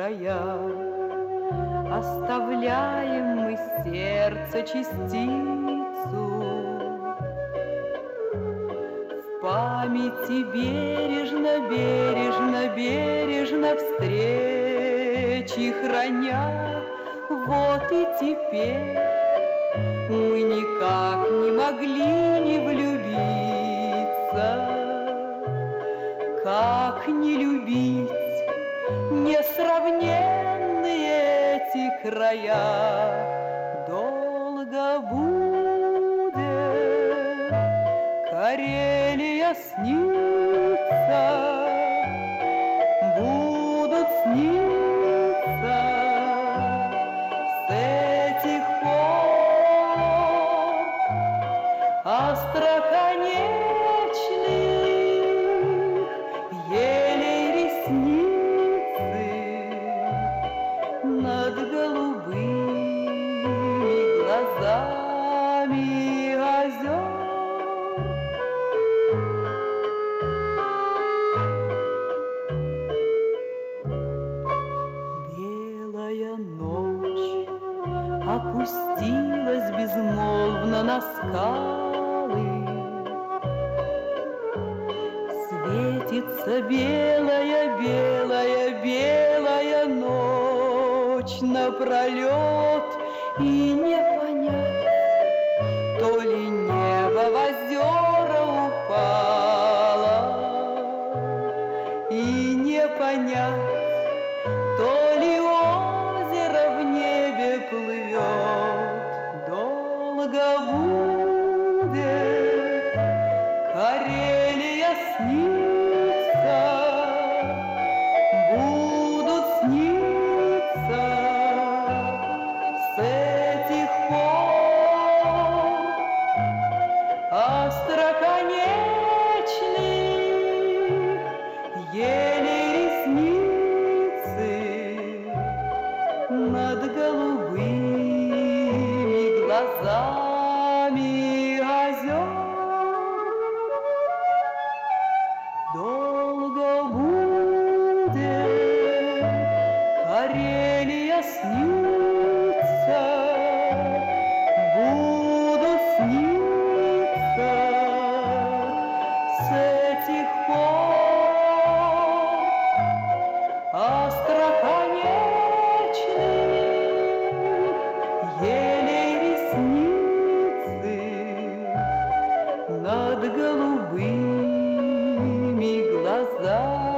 края. Оставляем мы сердце частицу, в памяти бережно, бережно, бережно встречи храня. Вот и теперь мы никак не могли не влюбиться. Как не любить несравненные эти края? Долго будет Карелия снится, будут сниться с этих пор остроконечных елей ресницы над голубыми глазами озер. Белая ночь опустилась безмолвно на скалы. Светится белая, белая, белая ночь напролет, и не понять, то ли небо в озера упало, и не понять, то ли озеро в небе плывет. Долго будет Карелия снится, будут сниться с этих пор остроконечных елей ресницы над голубыми глазами озер. Долго будет Карелия снится, будут сниться с этих пор остроконечных елей ресницы над голубыми глазами.